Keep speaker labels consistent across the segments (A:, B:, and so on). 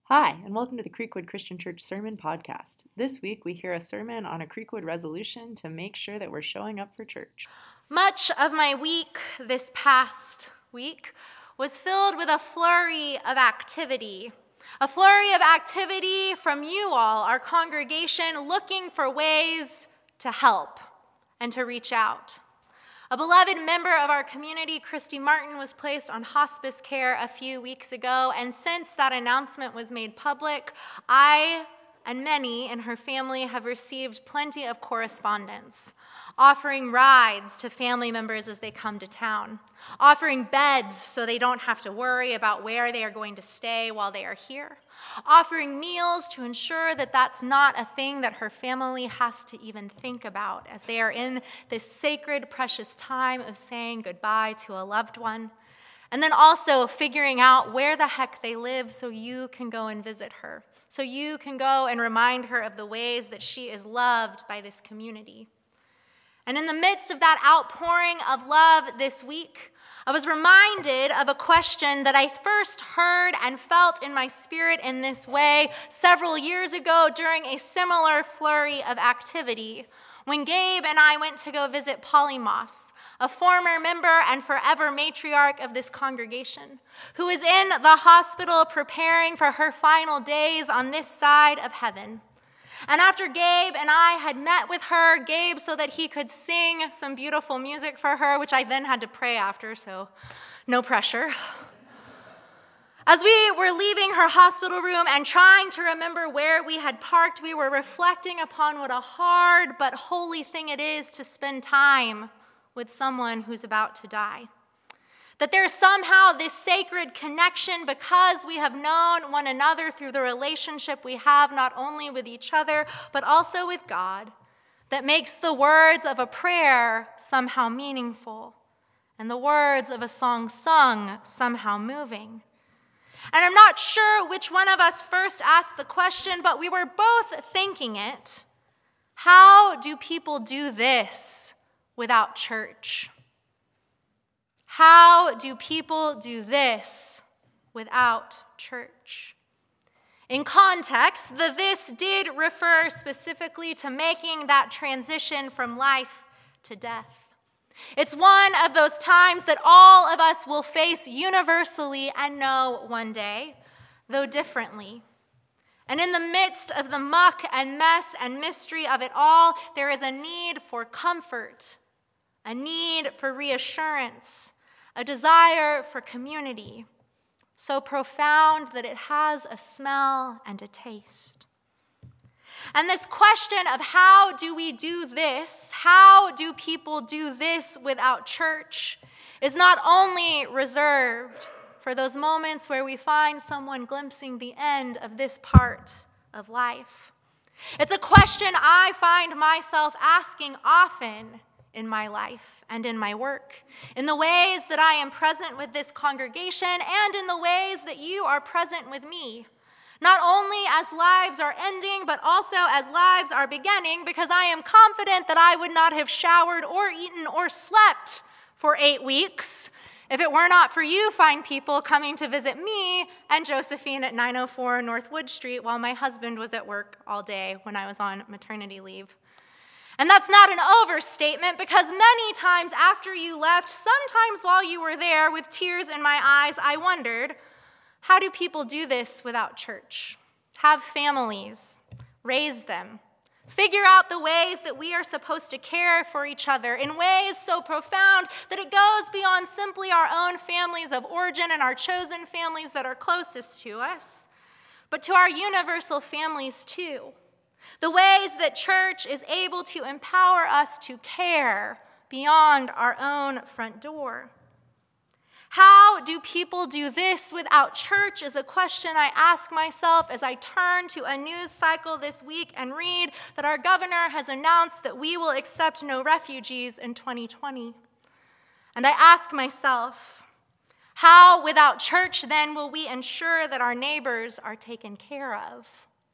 A: Hi, and welcome to the Creekwood Christian Church Sermon Podcast. This week we hear a sermon on a Creekwood resolution to make sure that we're showing up for church.
B: Much of my week this past week was filled with a flurry of activity. A flurry of activity from you all, our congregation, looking for ways to help and to reach out. A beloved member of our community, Christy Martin, was placed on hospice care a few weeks ago, and since that announcement was made public, I and many in her family have received plenty of correspondence, offering rides to family members as they come to town, offering beds so they don't have to worry about where they are going to stay while they are here, offering meals to ensure that that's not a thing that her family has to even think about as they are in this sacred, precious time of saying goodbye to a loved one, and then also figuring out where the heck they live so you can go and visit her, so you can go and remind her of the ways that she is loved by this community. And in the midst of that outpouring of love this week, I was reminded of a question that I first heard and felt in my spirit in this way several years ago during a similar flurry of activity when Gabe and I went to go visit Polly Moss, a former member and forever matriarch of this congregation, who is in the hospital preparing for her final days on this side of heaven. And after Gabe and I had met with her, Gabe so that he could sing some beautiful music for her, which I then had to pray after, so no pressure. As we were leaving her hospital room and trying to remember where we had parked, we were reflecting upon what a hard but holy thing it is to spend time with someone who's about to die. That there's somehow this sacred connection because we have known one another through the relationship we have not only with each other, but also with God, that makes the words of a prayer somehow meaningful and the words of a song sung somehow moving. And I'm not sure which one of us first asked the question, but we were both thinking it. How do people do this without church? How do people do this without church? In context, the this did refer specifically to making that transition from life to death. It's one of those times that all of us will face universally and know one day, though differently. And in the midst of the muck and mess and mystery of it all, there is a need for comfort, a need for reassurance, a desire for community, so profound that it has a smell and a taste. And this question of how do we do this, how do people do this without church, is not only reserved for those moments where we find someone glimpsing the end of this part of life. It's a question I find myself asking often in my life and in my work, in the ways that I am present with this congregation and in the ways that you are present with me. Not only as lives are ending, but also as lives are beginning, because I am confident that I would not have showered or eaten or slept for 8 weeks if it were not for you fine people coming to visit me and Josephine at 904 North Wood Street while my husband was at work all day when I was on maternity leave. And that's not an overstatement, because many times after you left, sometimes while you were there with tears in my eyes, I wondered, how do people do this without church? Have families, raise them, figure out the ways that we are supposed to care for each other in ways so profound that it goes beyond simply our own families of origin and our chosen families that are closest to us, but to our universal families too. The ways that church is able to empower us to care beyond our own front door. How do people do this without church is a question I ask myself as I turn to a news cycle this week and read that our governor has announced that we will accept no refugees in 2020. And I ask myself, how without church then will we ensure that our neighbors are taken care of?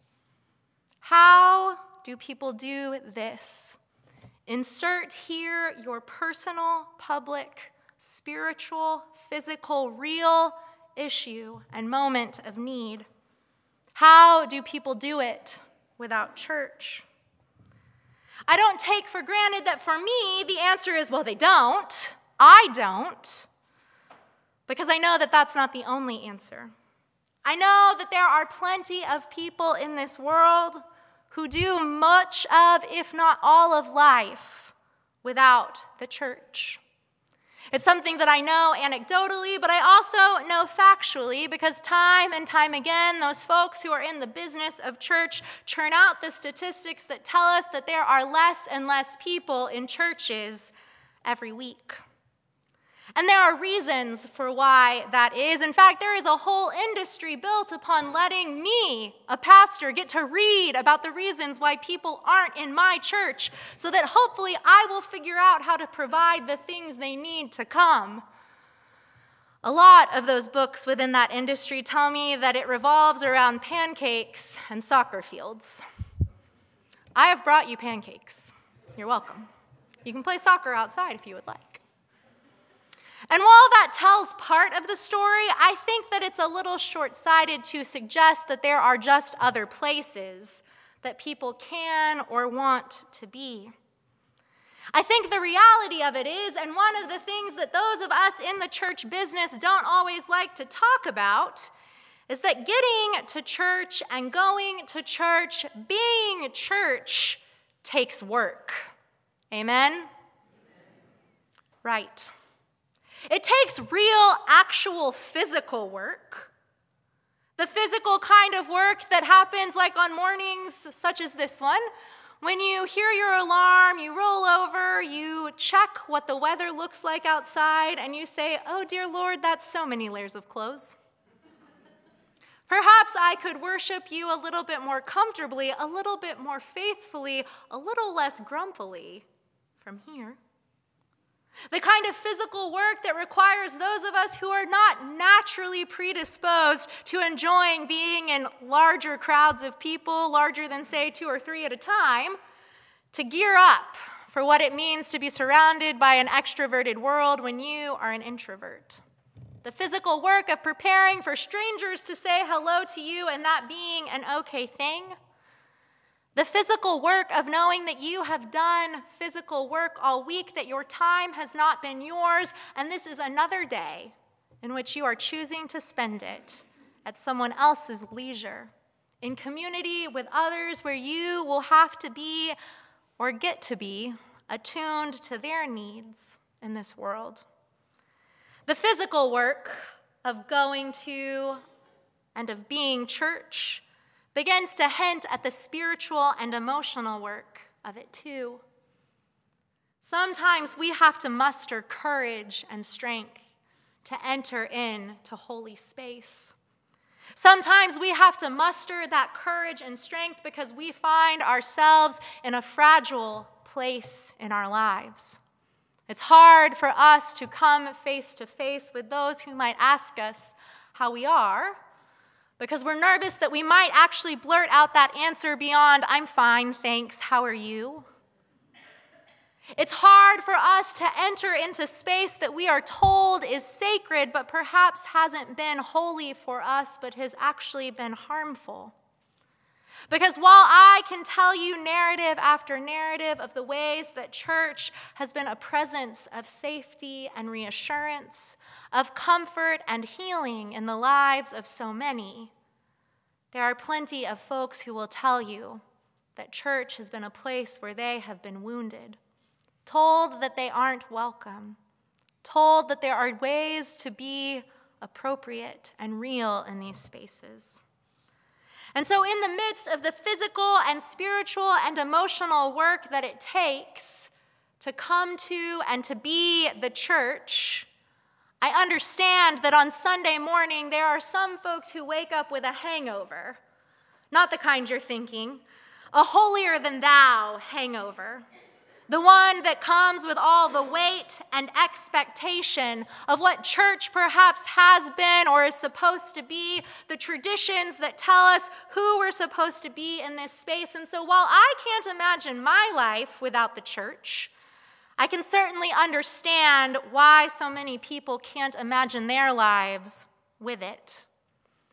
B: How do people do this? Insert here your personal, public, spiritual, physical, real issue and moment of need. How do people do it without church? I don't take for granted that for me, the answer is, well, they don't. I don't. Because I know that that's not the only answer. I know that there are plenty of people in this world who do much of, if not all of life, without the church. It's something that I know anecdotally, but I also know factually because time and time again, those folks who are in the business of church churn out the statistics that tell us that there are less and less people in churches every week. And there are reasons for why that is. In fact, there is a whole industry built upon letting me, a pastor, get to read about the reasons why people aren't in my church so that hopefully I will figure out how to provide the things they need to come. A lot of those books within that industry tell me that it revolves around pancakes and soccer fields. I have brought you pancakes. You're welcome. You can play soccer outside if you would like. And while that tells part of the story, I think that it's a little short-sighted to suggest that there are just other places that people can or want to be. I think the reality of it is, and one of the things that those of us in the church business don't always like to talk about, is that getting to church and going to church, being church, takes work. Amen? Right. It takes real, actual physical work. The physical kind of work that happens like on mornings such as this one. When you hear your alarm, you roll over, you check what the weather looks like outside, and you say, oh dear Lord, that's so many layers of clothes. Perhaps I could worship you a little bit more comfortably, a little bit more faithfully, a little less grumpily from here. The kind of physical work that requires those of us who are not naturally predisposed to enjoying being in larger crowds of people, larger than, say, 2 or 3 at a time, to gear up for what it means to be surrounded by an extroverted world when you are an introvert. The physical work of preparing for strangers to say hello to you and that being an okay thing. The physical work of knowing that you have done physical work all week, that your time has not been yours, and this is another day in which you are choosing to spend it at someone else's leisure, in community with others where you will have to be or get to be attuned to their needs in this world. The physical work of going to and of being church begins to hint at the spiritual and emotional work of it too. Sometimes we have to muster courage and strength to enter into holy space. Sometimes we have to muster that courage and strength because we find ourselves in a fragile place in our lives. It's hard for us to come face to face with those who might ask us how we are, because we're nervous that we might actually blurt out that answer beyond, I'm fine, thanks, how are you? It's hard for us to enter into space that we are told is sacred, but perhaps hasn't been holy for us, but has actually been harmful. Because while I can tell you narrative after narrative of the ways that church has been a presence of safety and reassurance, of comfort and healing in the lives of so many, there are plenty of folks who will tell you that church has been a place where they have been wounded, told that they aren't welcome, told that there are ways to be appropriate and real in these spaces. And so in the midst of the physical and spiritual and emotional work that it takes to come to and to be the church, I understand that on Sunday morning there are some folks who wake up with a hangover. Not the kind you're thinking, a holier-than-thou hangover. The one that comes with all the weight and expectation of what church perhaps has been or is supposed to be, the traditions that tell us who we're supposed to be in this space. And so while I can't imagine my life without the church, I can certainly understand why so many people can't imagine their lives with it.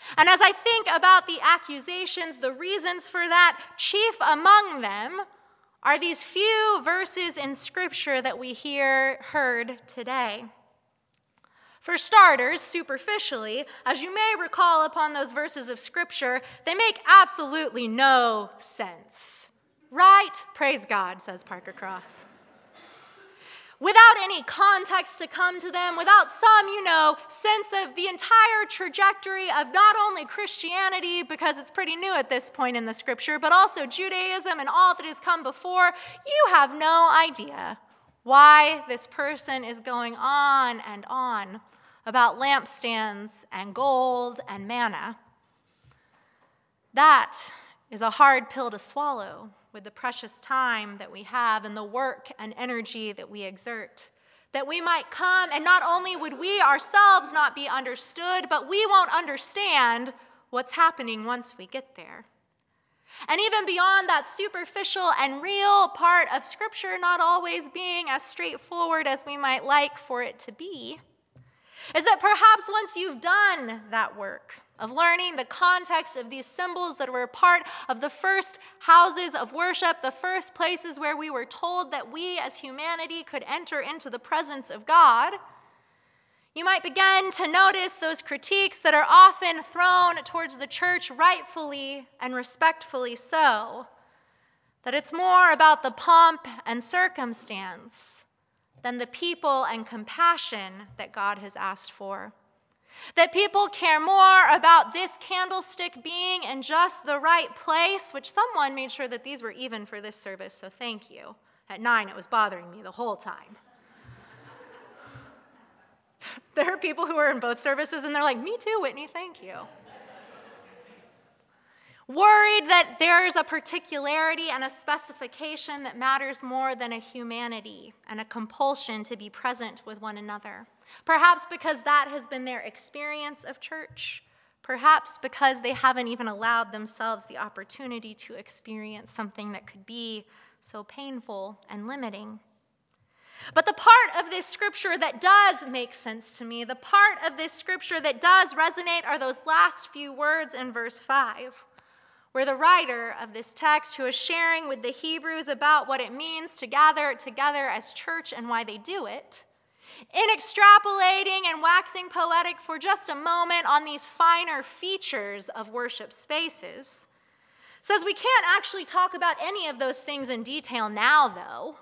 B: And as I think about the accusations, the reasons for that, chief among them are these few verses in Scripture that we heard today. For starters, superficially, as you may recall upon those verses of Scripture, they make absolutely no sense. Right? Praise God, says Parker Cross. Without any context to come to them, without some, sense of the entire trajectory of not only Christianity, because it's pretty new at this point in the Scripture, but also Judaism and all that has come before, you have no idea why this person is going on and on about lampstands and gold and manna. That is a hard pill to swallow with the precious time that we have and the work and energy that we exert. That we might come, and not only would we ourselves not be understood, but we won't understand what's happening once we get there. And even beyond that superficial and real part of Scripture not always being as straightforward as we might like for it to be, is that perhaps once you've done that work of learning the context of these symbols that were part of the first houses of worship, the first places where we were told that we as humanity could enter into the presence of God, you might begin to notice those critiques that are often thrown towards the church, rightfully and respectfully so, that it's more about the pomp and circumstance than the people and compassion that God has asked for. That people care more about this candlestick being in just the right place, which someone made sure that these were even for this service, so thank you. At 9, it was bothering me the whole time. There are people who are in both services, and they're like, me too, Whitney, thank you. Worried that there's a particularity and a specification that matters more than a humanity and a compulsion to be present with one another. Perhaps because that has been their experience of church. Perhaps because they haven't even allowed themselves the opportunity to experience something that could be so painful and limiting. But the part of this Scripture that does make sense to me, the part of this Scripture that does resonate are those last few words in verse 5. Where the writer of this text, who is sharing with the Hebrews about what it means to gather together as church and why they do it, in extrapolating and waxing poetic for just a moment on these finer features of worship spaces, says we can't actually talk about any of those things in detail now, though.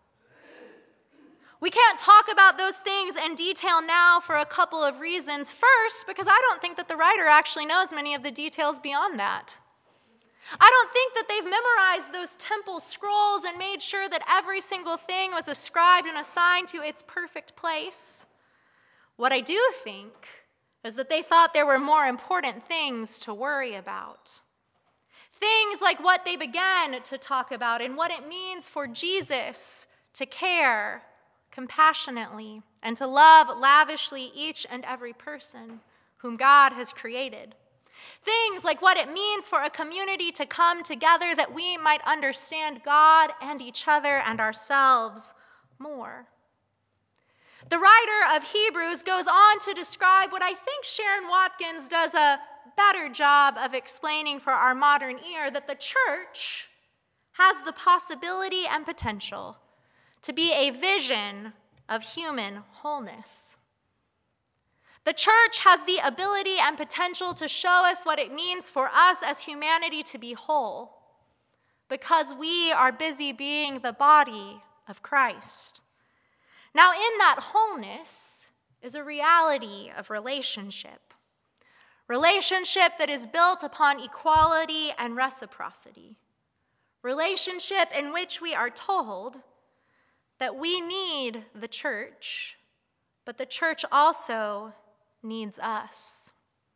B: We can't talk about those things in detail now for a couple of reasons. First, because I don't think that the writer actually knows many of the details beyond that. I don't think that they've memorized those temple scrolls and made sure that every single thing was ascribed and assigned to its perfect place. What I do think is that they thought there were more important things to worry about. Things like what they began to talk about and what it means for Jesus to care compassionately and to love lavishly each and every person whom God has created. Things like what it means for a community to come together that we might understand God and each other and ourselves more. The writer of Hebrews goes on to describe what I think Sharon Watkins does a better job of explaining for our modern ear, that the church has the possibility and potential to be a vision of human wholeness. The church has the ability and potential to show us what it means for us as humanity to be whole, because we are busy being the body of Christ. Now, in that wholeness is a reality of relationship. Relationship that is built upon equality and reciprocity. Relationship in which we are told that we need the church, but the church also needs us.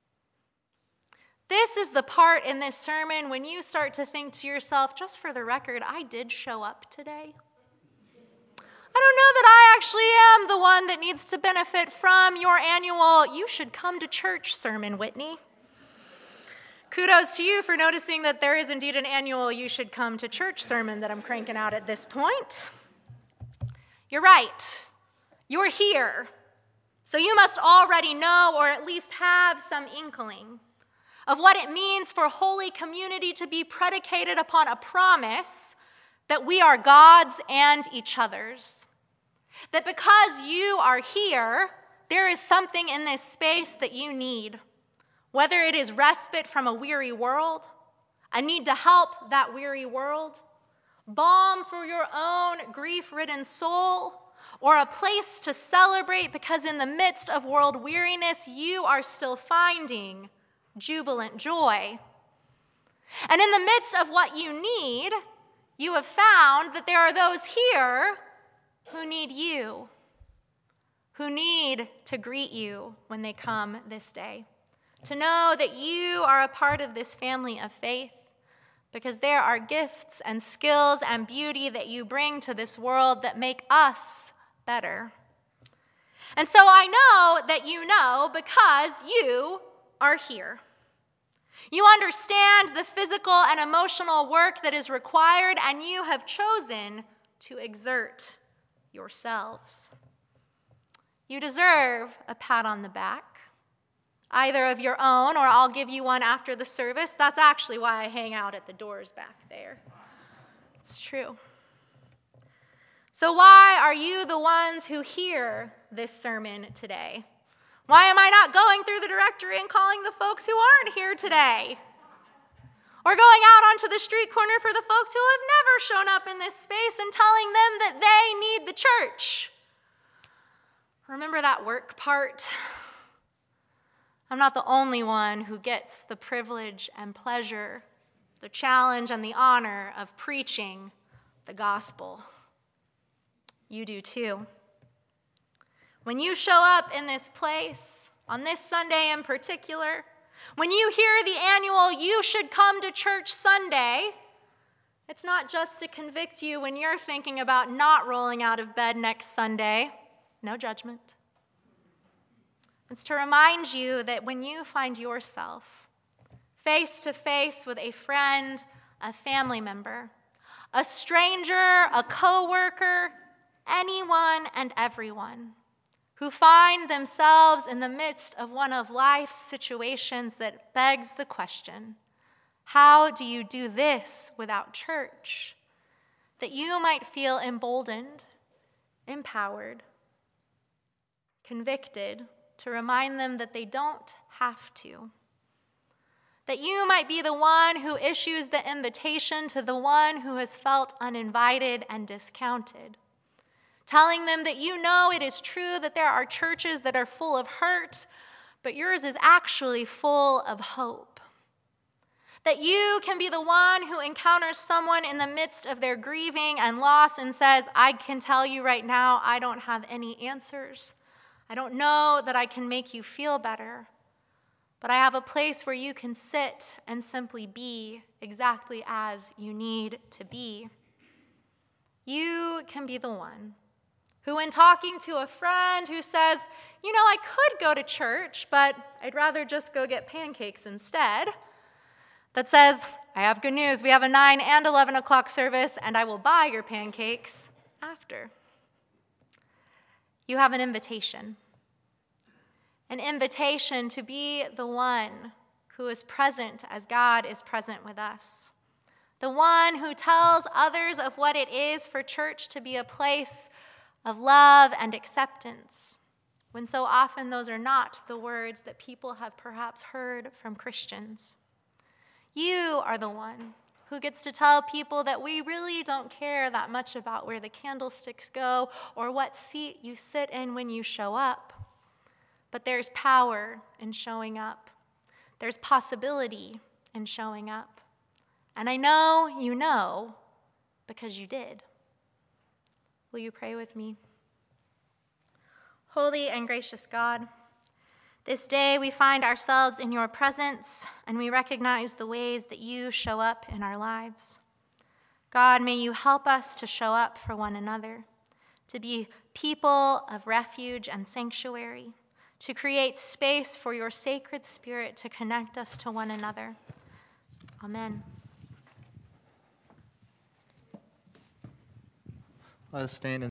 B: This is the part in this sermon when you start to think to yourself, just for the record, I did show up today. I don't know that I actually am the one that needs to benefit from your annual "you should come to church" sermon, Whitney. Kudos to you for noticing that there is indeed an annual "you should come to church" sermon that I'm cranking out at this point. You're right. You're here. So you must already know, or at least have some inkling, of what it means for Holy Community to be predicated upon a promise that we are God's and each other's. That because you are here, there is something in this space that you need, whether it is respite from a weary world, a need to help that weary world, balm for your own grief-ridden soul, or a place to celebrate because in the midst of world weariness, you are still finding jubilant joy. And in the midst of what you need, you have found that there are those here who need you, who need to greet you when they come this day, to know that you are a part of this family of faith, because there are gifts and skills and beauty that you bring to this world that make us better. And so I know that you know because you are here. You understand the physical and emotional work that is required, and you have chosen to exert yourselves. You deserve a pat on the back, either of your own, or I'll give you one after the service. That's actually why I hang out at the doors back there. It's true. So why are you the ones who hear this sermon today? Why am I not going through the directory and calling the folks who aren't here today? Or going out onto the street corner for the folks who have never shown up in this space and telling them that they need the church? Remember that work part? I'm not the only one who gets the privilege and pleasure, the challenge and the honor of preaching the gospel. You do too. When you show up in this place, on this Sunday in particular, when you hear the annual "You Should Come to Church" Sunday, it's not just to convict you when you're thinking about not rolling out of bed next Sunday. No judgment. It's to remind you that when you find yourself face to face with a friend, a family member, a stranger, a coworker, anyone and everyone who find themselves in the midst of one of life's situations that begs the question, how do you do this without church? That you might feel emboldened, empowered, convicted, to remind them that they don't have to. That you might be the one who issues the invitation to the one who has felt uninvited and discounted. Telling them that you know it is true that there are churches that are full of hurt, but yours is actually full of hope. That you can be the one who encounters someone in the midst of their grieving and loss and says, I can tell you right now, I don't have any answers. I don't know that I can make you feel better, but I have a place where you can sit and simply be exactly as you need to be. You can be the one who, when talking to a friend who says, you know, I could go to church, but I'd rather just go get pancakes instead, that says, I have good news. We have a 9 and 11 o'clock service, and I will buy your pancakes after. You have an invitation to be the one who is present as God is present with us, the one who tells others of what it is for church to be a place of love and acceptance, when so often those are not the words that people have perhaps heard from Christians. You are the one who gets to tell people that we really don't care that much about where the candlesticks go or what seat you sit in when you show up. But there's power in showing up. There's possibility in showing up. And I know you know because you did. Will you pray with me? Holy and gracious God, this day we find ourselves in your presence, and we recognize the ways that you show up in our lives. God, may you help us to show up for one another, to be people of refuge and sanctuary, to create space for your sacred spirit to connect us to one another. Amen.
C: Let us stand and